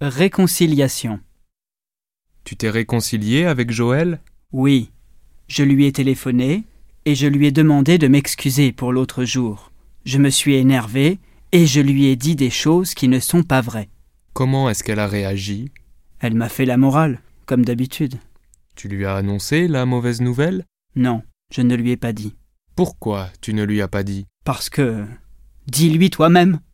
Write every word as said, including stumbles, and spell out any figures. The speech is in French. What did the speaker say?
Réconciliation. Tu t'es réconcilié avec Joël ? Oui, je lui ai téléphoné et je lui ai demandé de m'excuser pour l'autre jour. Je me suis énervé et je lui ai dit des choses qui ne sont pas vraies. Comment est-ce qu'elle a réagi ? Elle m'a fait la morale, comme d'habitude. Tu lui as annoncé la mauvaise nouvelle ? Non, je ne lui ai pas dit. Pourquoi tu ne lui as pas dit ? Parce que... Dis-lui toi-même.